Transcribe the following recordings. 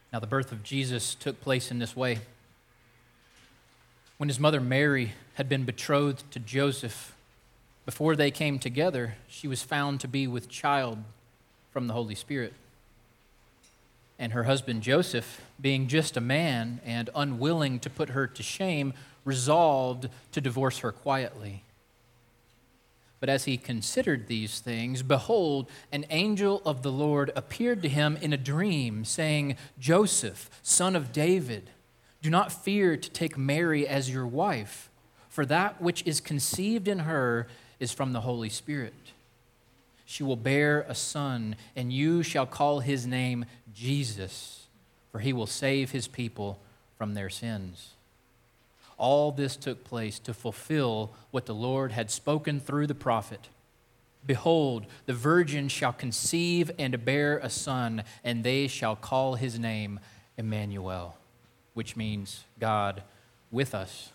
Now, the birth of Jesus took place in this way. When his mother Mary had been betrothed to Joseph, before they came together, she was found to be with child from the Holy Spirit. And her husband Joseph, being just a man and unwilling to put her to shame, resolved to divorce her quietly. But as he considered these things, behold, an angel of the Lord appeared to him in a dream, saying, Joseph, son of David, do not fear to take Mary as your wife, for that which is conceived in her is from the Holy Spirit. She will bear a son, and you shall call his name Jesus, for he will save his people from their sins. All this took place to fulfill what the Lord had spoken through the prophet. Behold, the virgin shall conceive and bear a son, and they shall call his name Emmanuel, which means God with us.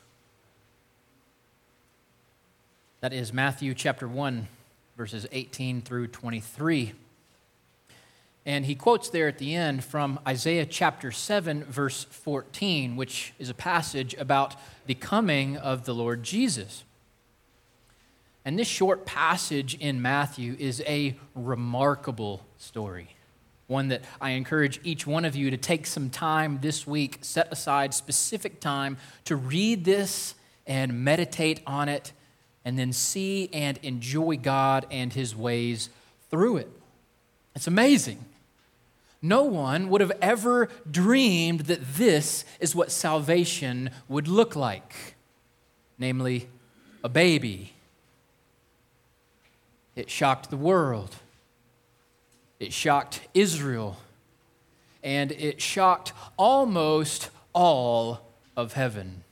That is Matthew chapter 1, verses 18 through 23. And he quotes there at the end from Isaiah chapter 7, verse 14, which is a passage about the coming of the Lord Jesus. And this short passage in Matthew is a remarkable story, one that I encourage each one of you to take some time this week, set aside specific time to read this and meditate on it, and then see and enjoy God and his ways through it. It's amazing. No one would have ever dreamed that this is what salvation would look like, namely a baby. It shocked the world. It shocked Israel. And it shocked almost all of heaven.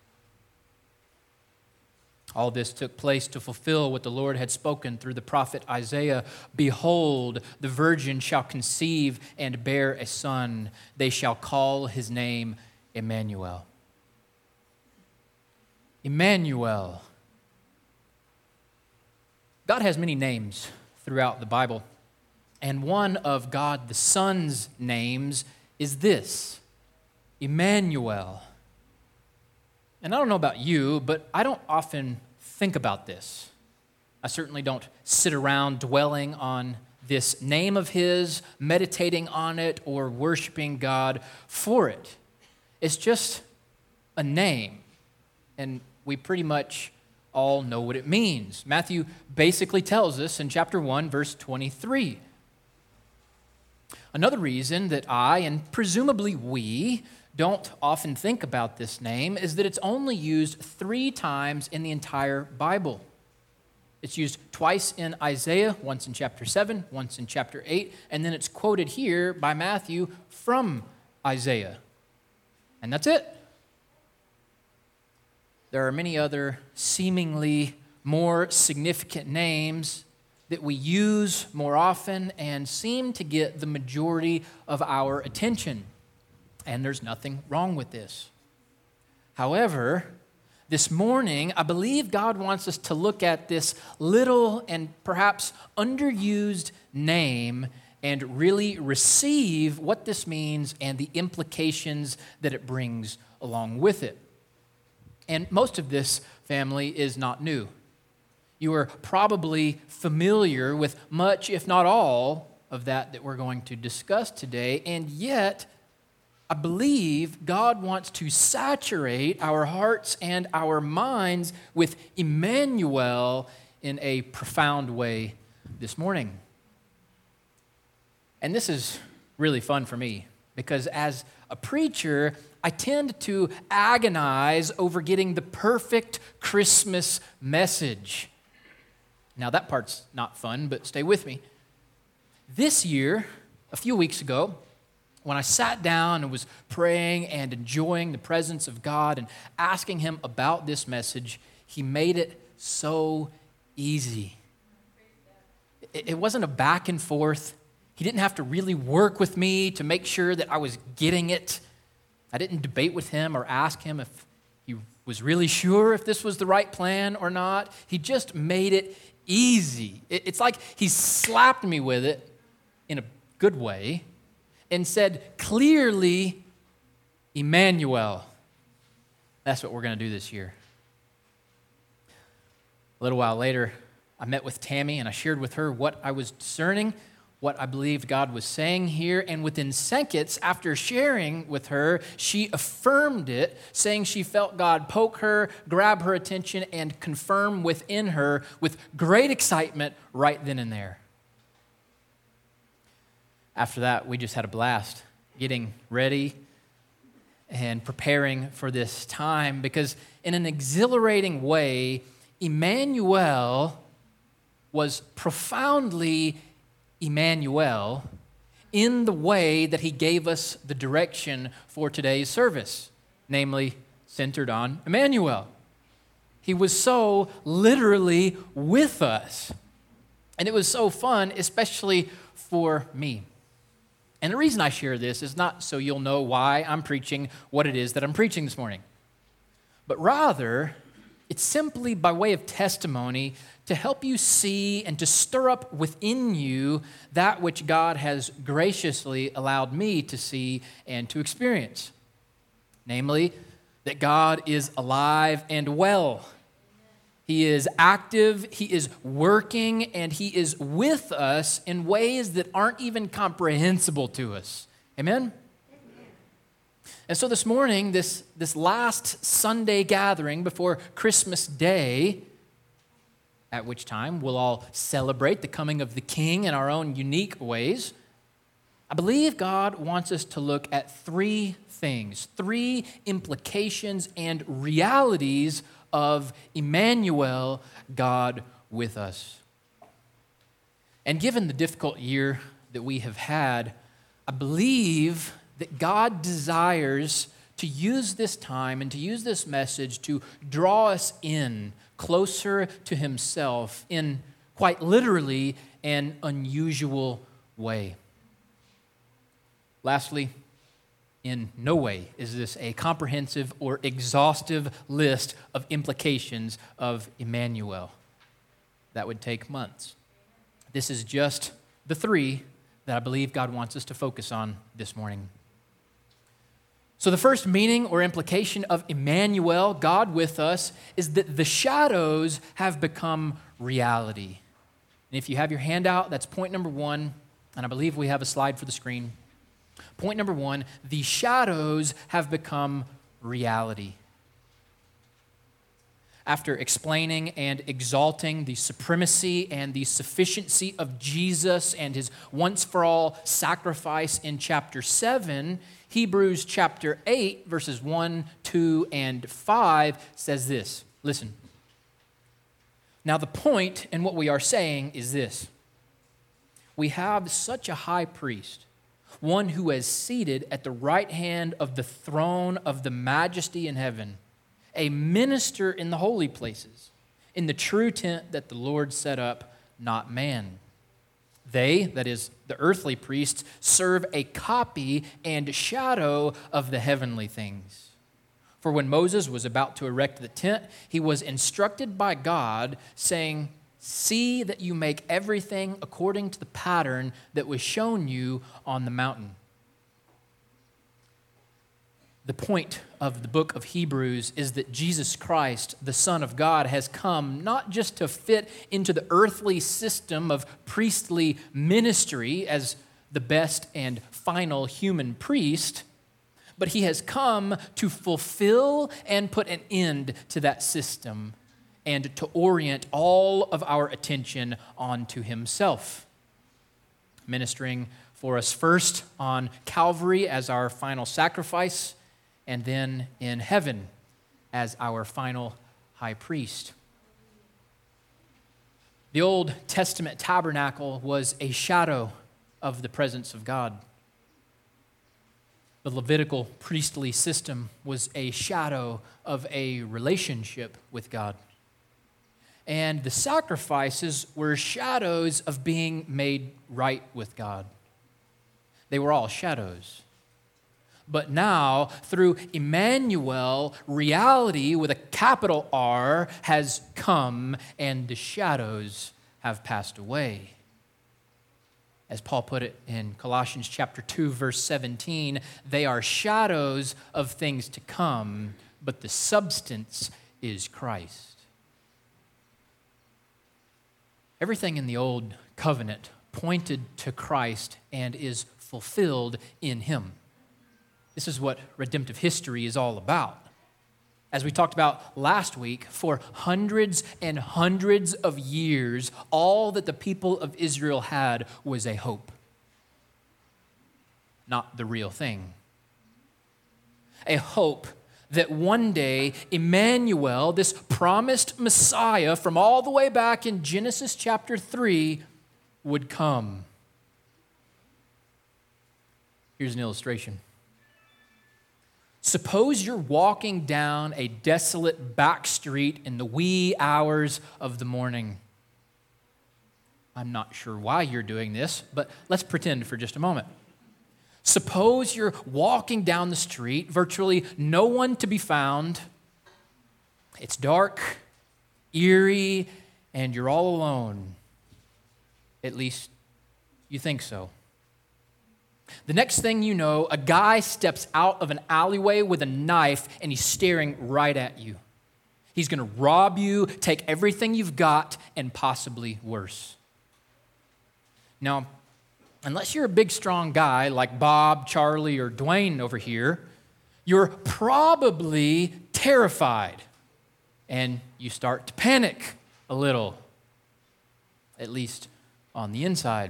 All this took place to fulfill what the Lord had spoken through the prophet Isaiah. Behold, the virgin shall conceive and bear a son. They shall call his name Emmanuel. Emmanuel. God has many names throughout the Bible, and one of God the Son's names is this, Emmanuel. And I don't know about you, but I don't often think about this. I certainly don't sit around dwelling on this name of his, meditating on it, or worshiping God for it. It's just a name, and we pretty much all know what it means. Matthew basically tells us in chapter 1, verse 23. Another reason that I, and presumably we, don't often think about this name is that it's only used 3 times in the entire Bible. It's used twice in Isaiah, once in chapter 7, once in chapter 8, and then it's quoted here by Matthew from Isaiah. And that's it. There are many other seemingly more significant names that we use more often and seem to get the majority of our attention. And there's nothing wrong with this. However, this morning, I believe God wants us to look at this little and perhaps underused name and really receive what this means and the implications that it brings along with it. And most of this, family, is not new. You are probably familiar with much, if not all, of that we're going to discuss today, and yet I believe God wants to saturate our hearts and our minds with Emmanuel in a profound way this morning. And this is really fun for me because as a preacher, I tend to agonize over getting the perfect Christmas message. Now that part's not fun, but stay with me. This year, a few weeks ago, when I sat down and was praying and enjoying the presence of God and asking him about this message, he made it so easy. It wasn't a back and forth. He didn't have to really work with me to make sure that I was getting it. I didn't debate with him or ask him if he was really sure if this was the right plan or not. He just made it easy. It's like he slapped me with it in a good way and said, clearly Emmanuel. That's what we're going to do this year. A little while later, I met with Tammy and I shared with her what I was discerning, what I believed God was saying here. And within seconds, after sharing with her, she affirmed it, saying she felt God poke her, grab her attention, and confirm within her with great excitement right then and there. After that, we just had a blast getting ready and preparing for this time, because in an exhilarating way, Emmanuel was profoundly Emmanuel in the way that he gave us the direction for today's service, namely centered on Emmanuel. He was so literally with us. And it was so fun, especially for me. And the reason I share this is not so you'll know why I'm preaching what it is that I'm preaching this morning, but rather it's simply by way of testimony to help you see and to stir up within you that which God has graciously allowed me to see and to experience. Namely, that God is alive and well. He is active, He is working, and He is with us in ways that aren't even comprehensible to us. Amen? And so this morning, this last Sunday gathering before Christmas Day, at which time we'll all celebrate the coming of the King in our own unique ways, I believe God wants us to look at three things, three implications and realities of Emmanuel, God with us. And given the difficult year that we have had, I believe that God desires to use this time and to use this message to draw us in closer to Himself in quite literally an unusual way. Lastly, in no way is this a comprehensive or exhaustive list of implications of Emmanuel. That would take months. This is just the three that I believe God wants us to focus on this morning. So the first meaning or implication of Emmanuel, God with us, is that the shadows have become reality. And if you have your handout, that's point number one, and I believe we have a slide for the screen. Point number one, the shadows have become reality. After explaining and exalting the supremacy and the sufficiency of Jesus and His once-for-all sacrifice in chapter 7, Hebrews chapter 8, verses 1, 2, and 5 says this. Listen. Now the point in what we are saying is this. We have such a high priest, one who is seated at the right hand of the throne of the majesty in heaven, a minister in the holy places, in the true tent that the Lord set up, not man. They, that is, the earthly priests, serve a copy and shadow of the heavenly things. For when Moses was about to erect the tent, he was instructed by God, saying, "See that you make everything according to the pattern that was shown you on the mountain." The point of the book of Hebrews is that Jesus Christ, the Son of God, has come not just to fit into the earthly system of priestly ministry as the best and final human priest, but He has come to fulfill and put an end to that system and to orient all of our attention onto Himself, ministering for us first on Calvary as our final sacrifice, and then in heaven as our final high priest. The Old Testament tabernacle was a shadow of the presence of God. The Levitical priestly system was a shadow of a relationship with God. And the sacrifices were shadows of being made right with God. They were all shadows. But now, through Emmanuel, reality with a capital R has come and the shadows have passed away. As Paul put it in Colossians chapter 2, verse 17, they are shadows of things to come, but the substance is Christ. Everything in the old covenant pointed to Christ and is fulfilled in him. This is what redemptive history is all about. As we talked about last week, for hundreds and hundreds of years, all that the people of Israel had was a hope, not the real thing. A hope that one day Emmanuel, this promised Messiah from all the way back in Genesis chapter 3, would come. Here's an illustration. Suppose you're walking down a desolate back street in the wee hours of the morning. I'm not sure why you're doing this, but let's pretend for just a moment. Suppose you're walking down the street, virtually no one to be found. It's dark, eerie, and you're all alone. At least you think so. The next thing you know, a guy steps out of an alleyway with a knife and he's staring right at you. He's going to rob you, take everything you've got, and possibly worse. Now, unless you're a big, strong guy like Bob, Charlie, or Dwayne over here, you're probably terrified and you start to panic a little, at least on the inside.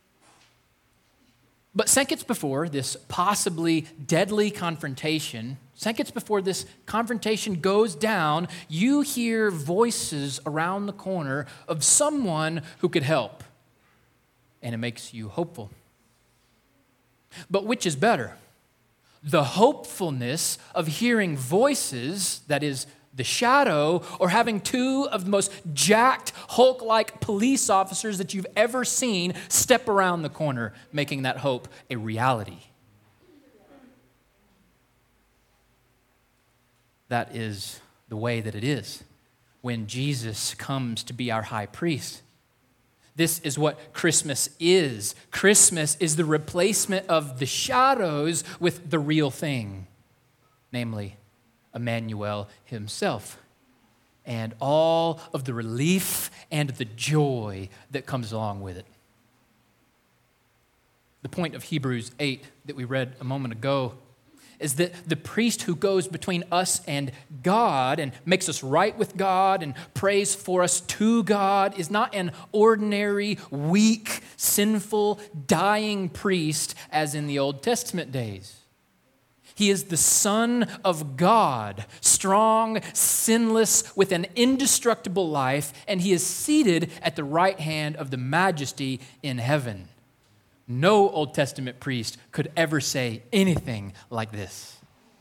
But seconds before this possibly deadly confrontation, seconds before this confrontation goes down, you hear voices around the corner of someone who could help. And it makes you hopeful. But which is better? The hopefulness of hearing voices, that is, the shadow, or having two of the most jacked, Hulk-like police officers that you've ever seen step around the corner, making that hope a reality. That is the way that it is when Jesus comes to be our high priest. This is what Christmas is. Christmas is the replacement of the shadows with the real thing, namely Emmanuel himself, and all of the relief and the joy that comes along with it. The point of Hebrews 8 that we read a moment ago is that the priest who goes between us and God and makes us right with God and prays for us to God is not an ordinary, weak, sinful, dying priest as in the Old Testament days. He is the Son of God, strong, sinless, with an indestructible life, and he is seated at the right hand of the Majesty in heaven. No Old Testament priest could ever say anything like this.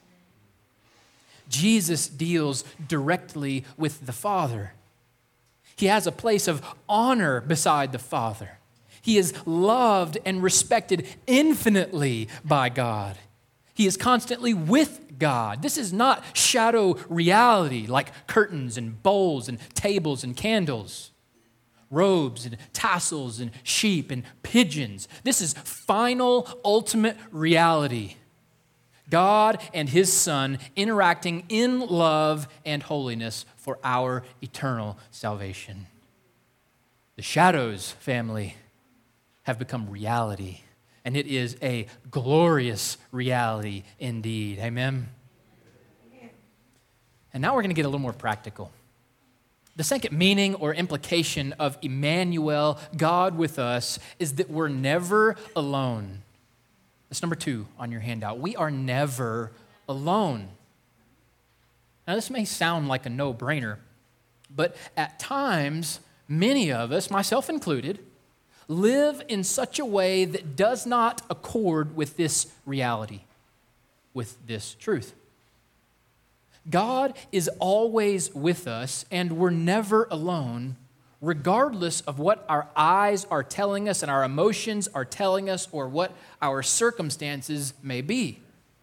Jesus deals directly with the Father. He has a place of honor beside the Father. He is loved and respected infinitely by God. He is constantly with God. This is not shadow reality like curtains and bowls and tables and candles, robes and tassels and sheep and pigeons. This is final, ultimate reality. God and his Son interacting in love and holiness for our eternal salvation. The shadows, family, have become reality. And it is a glorious reality indeed. Amen? And now we're going to get a little more practical. The second meaning or implication of Emmanuel, God with us, is that we're never alone. That's number 2 on your handout. We are never alone. Now, this may sound like a no-brainer, but at times, many of us, myself included, live in such a way that does not accord with this reality, with this truth. God is always with us, and we're never alone, regardless of what our eyes are telling us and our emotions are telling us or what our circumstances may be.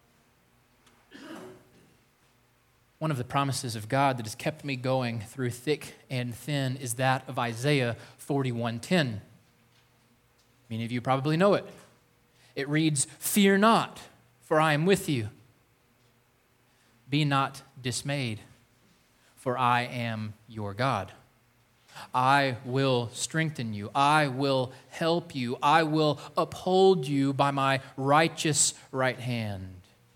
One of the promises of God that has kept me going through thick and thin is that of Isaiah 41:10. Many of you probably know it. It reads, "Fear not, for I am with you. Be not dismayed, for I am your God. I will strengthen you. I will help you. I will uphold you by my righteous right hand."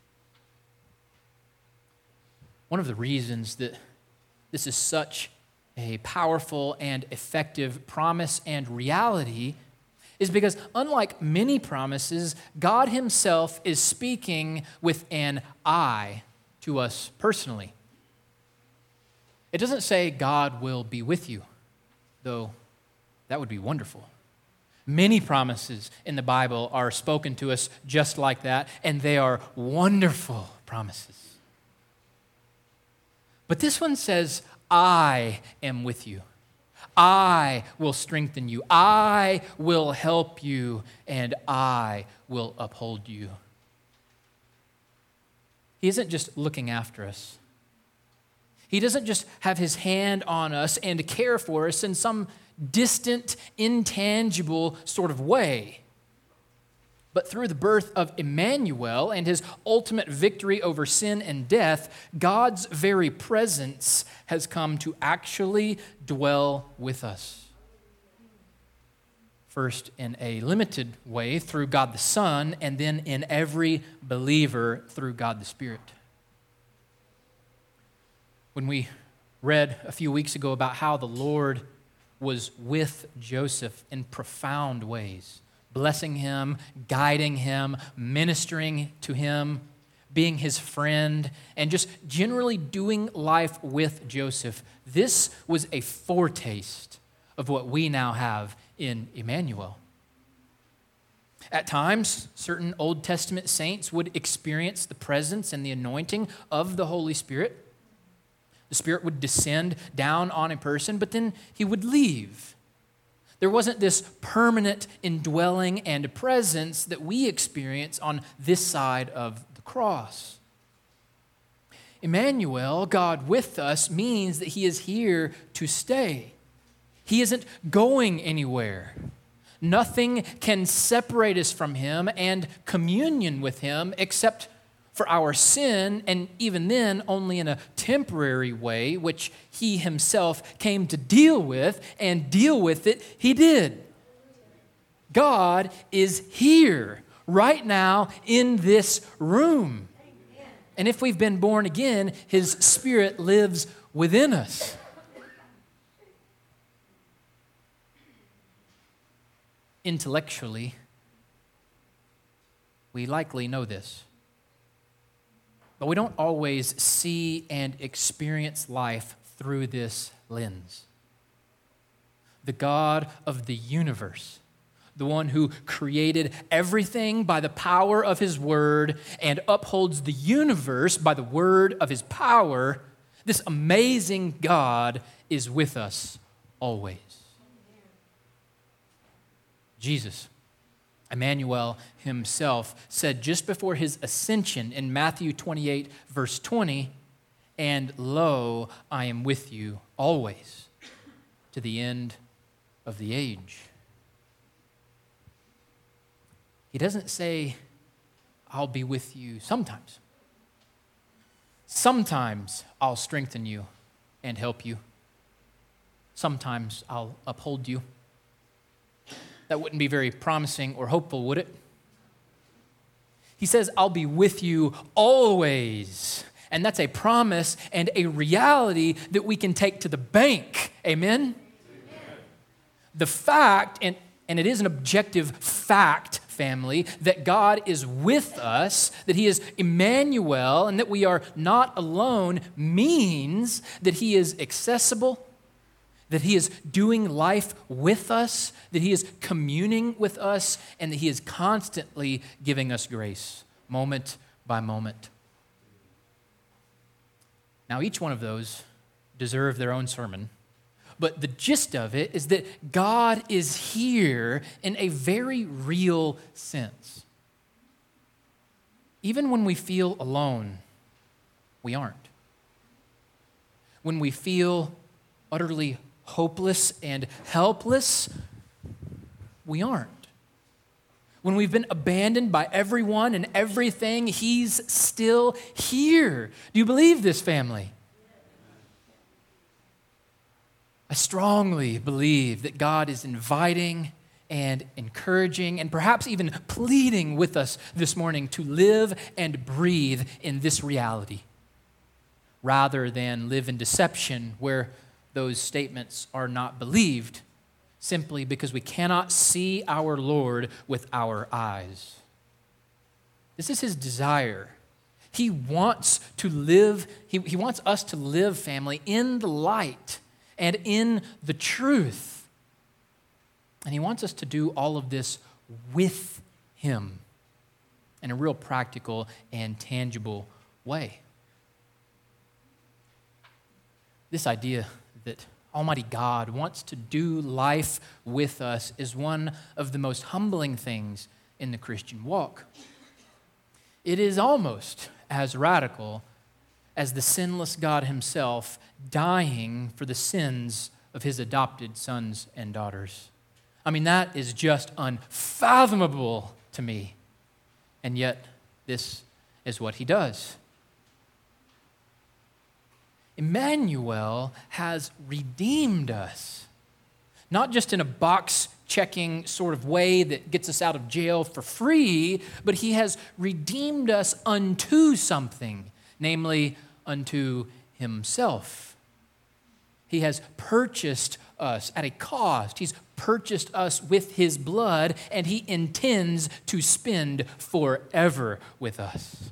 One of the reasons that this is such a powerful and effective promise and reality is because, unlike many promises, God Himself is speaking with an I to us personally. It doesn't say God will be with you, though that would be wonderful. Many promises in the Bible are spoken to us just like that, and they are wonderful promises. But this one says, "I am with you. I will strengthen you. I will help you, and I will uphold you." He isn't just looking after us. He doesn't just have His hand on us and care for us in some distant, intangible sort of way. But through the birth of Emmanuel and His ultimate victory over sin and death, God's very presence has come to actually dwell with us. First, in a limited way through God the Son, and then in every believer through God the Spirit. When we read a few weeks ago about how the Lord was with Joseph in profound ways, blessing him, guiding him, ministering to him, being his friend, and just generally doing life with Joseph, this was a foretaste of what we now have in Emmanuel. At times, certain Old Testament saints would experience the presence and the anointing of the Holy Spirit. The Spirit would descend down on a person, but then He would leave. There wasn't this permanent indwelling and presence that we experience on this side of the cross. Emmanuel, God with us, means that He is here to stay. He isn't going anywhere. Nothing can separate us from Him and communion with Him except for our sin, and even then only in a temporary way, which He Himself came to deal with, and deal with it He did. God is here right now in this room. And if we've been born again, His Spirit lives within us. Intellectually, we likely know this. But we don't always see and experience life through this lens. The God of the universe, the one who created everything by the power of His word and upholds the universe by the word of His power, this amazing God is with us always. Jesus, Emmanuel Himself, said just before His ascension in Matthew 28, verse 20, "And lo, I am with you always to the end of the age." He doesn't say, "I'll be with you sometimes. Sometimes I'll strengthen you and help you. Sometimes I'll uphold you." That wouldn't be very promising or hopeful, would it? He says, "I'll be with you always." And that's a promise and a reality that we can take to the bank. Amen? The fact, and it is an objective fact, family, that God is with us, that He is Emmanuel, and that we are not alone, means that He is accessible, that He is doing life with us, that He is communing with us, and that He is constantly giving us grace, moment by moment. Now, each one of those deserve their own sermon, but the gist of it is that God is here in a very real sense. Even when we feel alone, we aren't. When we feel utterly hopeless and helpless, we aren't. When we've been abandoned by everyone and everything, He's still here. Do you believe this, family? I strongly believe that God is inviting and encouraging and perhaps even pleading with us this morning to live and breathe in this reality rather than live in deception where those statements are not believed simply because we cannot see our Lord with our eyes. This is His desire. He wants to live, He wants us to live, family, in the light and in the truth. And He wants us to do all of this with Him in a real practical and tangible way. This idea that Almighty God wants to do life with us is one of the most humbling things in the Christian walk. It is almost as radical as the sinless God Himself dying for the sins of His adopted sons and daughters. I mean, that is just unfathomable to me. And yet, this is what He does. Emmanuel has redeemed us, not just in a box-checking sort of way that gets us out of jail for free, but He has redeemed us unto something, namely unto Himself. He has purchased us at a cost. He's purchased us with His blood, and He intends to spend forever with us.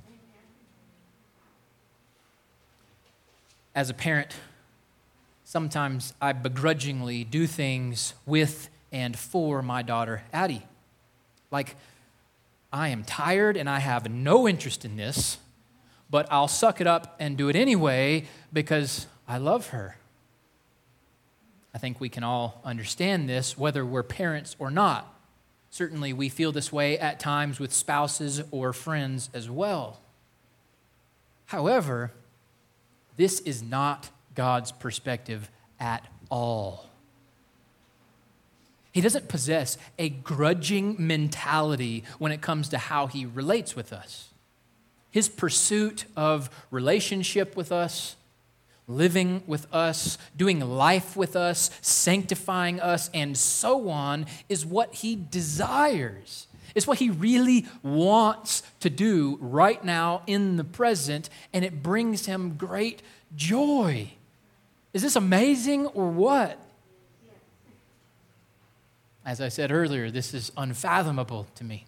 As a parent, sometimes I begrudgingly do things with and for my daughter, Addie. Like, I am tired and I have no interest in this, but I'll suck it up and do it anyway because I love her. I think we can all understand this, whether we're parents or not. Certainly, we feel this way at times with spouses or friends as well. However, this is not God's perspective at all. He doesn't possess a grudging mentality when it comes to how He relates with us. His pursuit of relationship with us, living with us, doing life with us, sanctifying us, and so on, is what He desires. It's what He really wants to do right now in the present, and it brings Him great joy. Is this amazing or what? As I said earlier, this is unfathomable to me.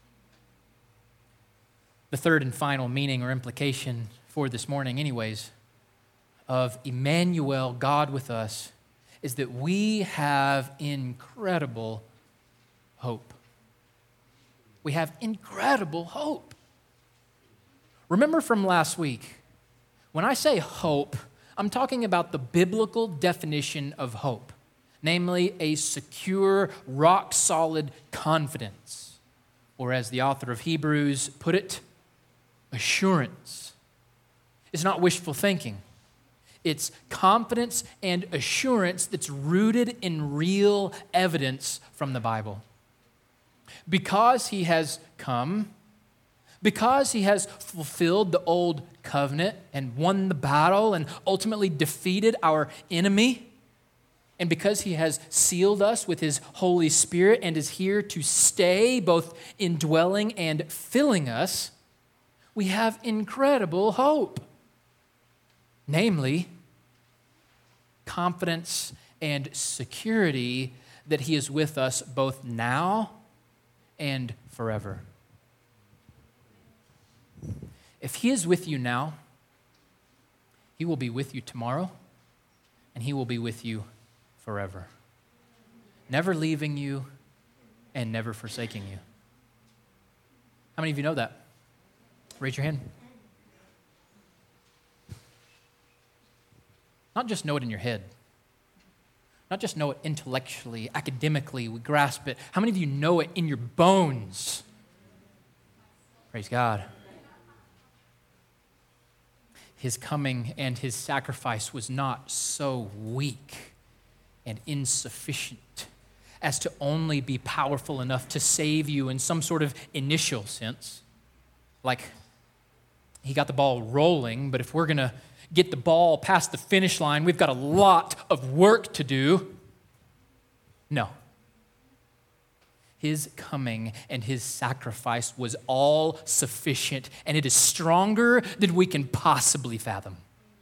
The third and final meaning or implication for this morning, anyways, of Emmanuel, God with us, is that we have incredible hope. We have incredible hope. Remember from last week, when I say hope, I'm talking about the biblical definition of hope, namely a secure, rock-solid confidence, or as the author of Hebrews put it, assurance. It's not wishful thinking. It's confidence and assurance that's rooted in real evidence from the Bible. Because He has come, because He has fulfilled the old covenant and won the battle and ultimately defeated our enemy, and because He has sealed us with His Holy Spirit and is here to stay, both indwelling and filling us, we have incredible hope. Namely, confidence and security that He is with us both now and forever. If He is with you now, He will be with you tomorrow, and He will be with you forever, never leaving you and never forsaking you. How many of you know that? Raise your hand. Not just know it in your head. Not just know it intellectually, academically, we grasp it. How many of you know it in your bones? Praise God. His coming and His sacrifice was not so weak and insufficient as to only be powerful enough to save you in some sort of initial sense. Like he got the ball rolling, but if we're going to get the ball past the finish line, we've got a lot of work to do. No. His coming and his sacrifice was all sufficient, and it is stronger than we can possibly fathom.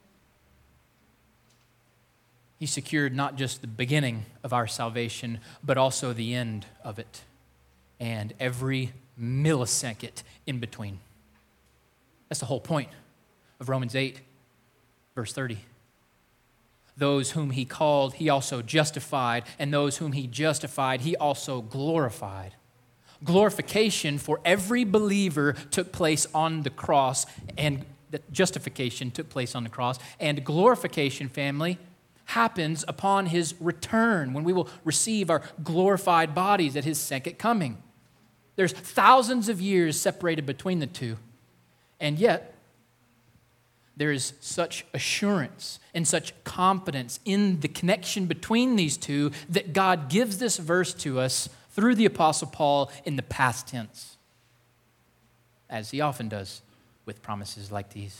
He secured not just the beginning of our salvation, but also the end of it, and every millisecond in between. That's the whole point of Romans 8, verse 30. Those whom he called, he also justified, and those whom he justified, he also glorified. Glorification for every believer took place on the cross, and justification took place on the cross, and glorification, family, happens upon his return, when we will receive our glorified bodies at his second coming. There's thousands of years separated between the two, and yet there is such assurance and such confidence in the connection between these two that God gives this verse to us through the Apostle Paul in the past tense, as he often does with promises like these.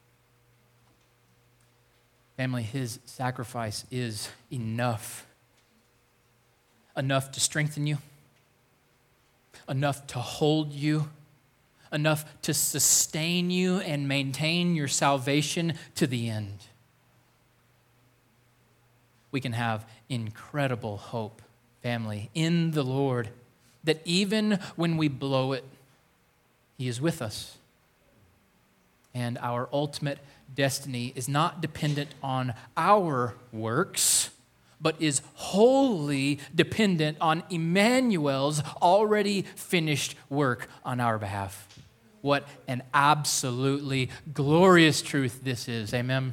Family, his sacrifice is enough. Enough to strengthen you, enough to hold you, enough to sustain you and maintain your salvation to the end. We can have incredible hope, family, in the Lord, that even when we blow it, he is with us. And our ultimate destiny is not dependent on our works, but is wholly dependent on Emmanuel's already finished work on our behalf. What an absolutely glorious truth this is. Amen?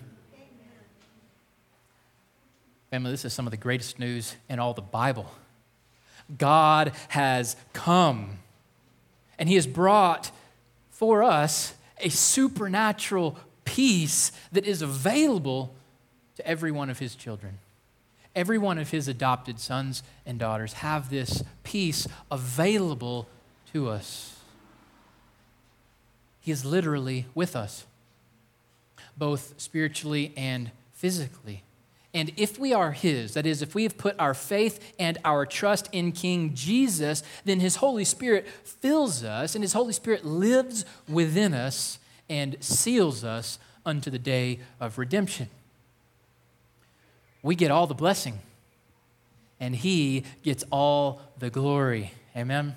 Family, this is some of the greatest news in all the Bible. God has come, and he has brought for us a supernatural peace that is available to every one of his children. Every one of his adopted sons and daughters have this peace available to us. He is literally with us, both spiritually and physically. And if we are his, that is, if we have put our faith and our trust in King Jesus, then his Holy Spirit fills us, and his Holy Spirit lives within us and seals us unto the day of redemption. We get all the blessing, and he gets all the glory. Amen?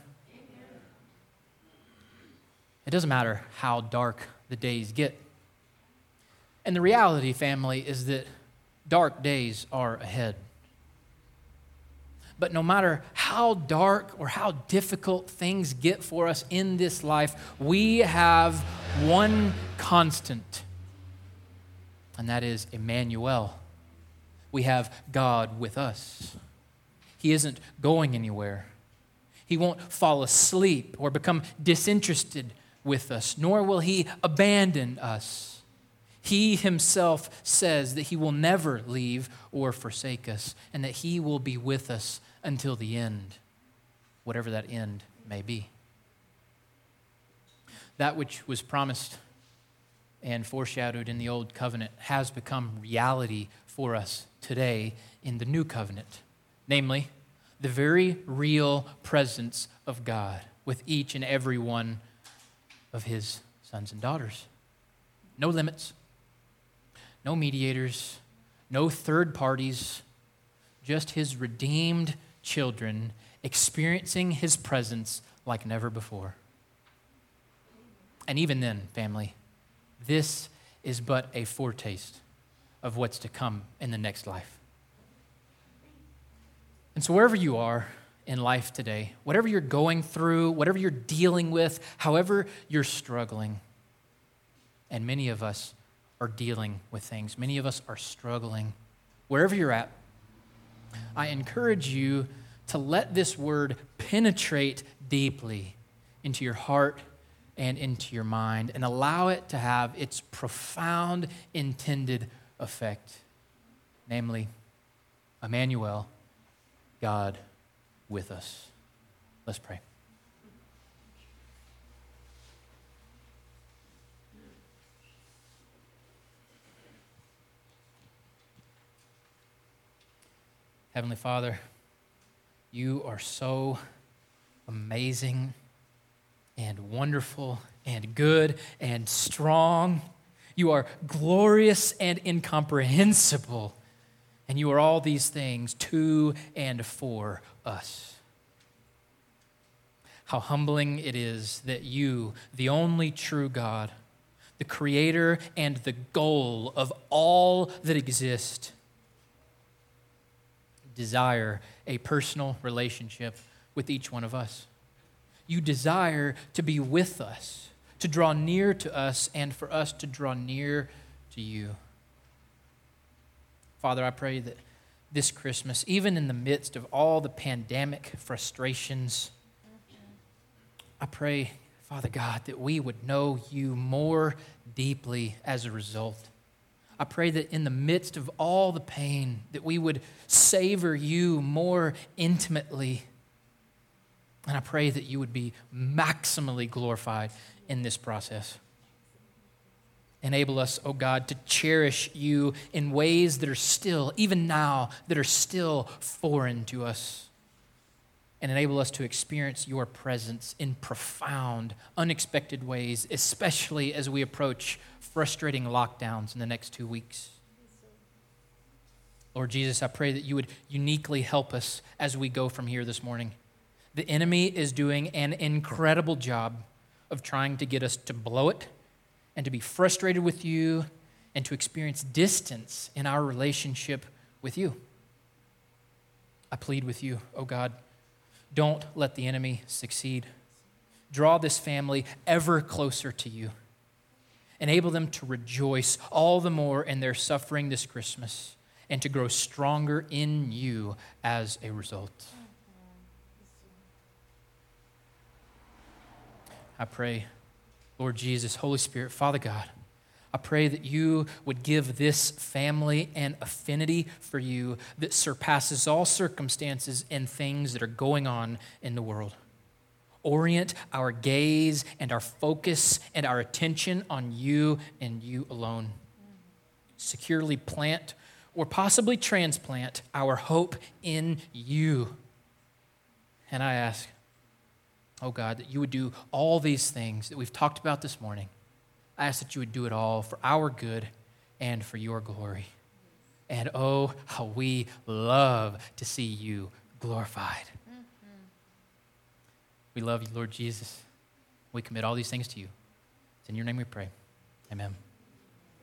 It doesn't matter how dark the days get. And the reality, family, is that dark days are ahead. But no matter how dark or how difficult things get for us in this life, we have one constant, and that is Emmanuel. We have God with us. He isn't going anywhere. He won't fall asleep or become disinterested with us, nor will he abandon us. He himself says that he will never leave or forsake us, and that he will be with us until the end, whatever that end may be. That which was promised and foreshadowed in the old covenant has become reality for us today in the new covenant, namely, the very real presence of God with each and every one of his sons and daughters. No limits, no mediators, no third parties, just his redeemed children experiencing his presence like never before. And even then, family, this is but a foretaste of what's to come in the next life. And so wherever you are in life today, whatever you're going through, whatever you're dealing with, however you're struggling, and many of us are dealing with things, many of us are struggling, wherever you're at, I encourage you to let this word penetrate deeply into your heart and into your mind and allow it to have its profound intended effect, namely, Emmanuel, God with us. Let's pray. Heavenly Father, you are so amazing and wonderful and good and strong. You are glorious and incomprehensible. And you are all these things to and for us. How humbling it is that you, the only true God, the creator and the goal of all that exists, desire a personal relationship with each one of us. You desire to be with us, to draw near to us, and for us to draw near to you. Father, I pray that this Christmas, even in the midst of all the pandemic frustrations, I pray, Father God, that we would know you more deeply as a result. I pray that in the midst of all the pain, that we would savor you more intimately. And I pray that you would be maximally glorified in this process. Enable us, oh God, to cherish you in ways that are still, even now, that are still foreign to us. And enable us to experience your presence in profound, unexpected ways, especially as we approach frustrating lockdowns in the next 2 weeks. Lord Jesus, I pray that you would uniquely help us as we go from here this morning. The enemy is doing an incredible job of trying to get us to blow it and to be frustrated with you and to experience distance in our relationship with you. I plead with you, oh God, don't let the enemy succeed. Draw this family ever closer to you. Enable them to rejoice all the more in their suffering this Christmas and to grow stronger in you as a result. I pray, Lord Jesus, Holy Spirit, Father God, I pray that you would give this family an affinity for you that surpasses all circumstances and things that are going on in the world. Orient our gaze and our focus and our attention on you and you alone. Securely plant or possibly transplant our hope in you. And I ask, oh God, that you would do all these things that we've talked about this morning. I ask that you would do it all for our good and for your glory. And oh, how we love to see you glorified. We love you, Lord Jesus. We commit all these things to you. It's in your name we pray. Amen.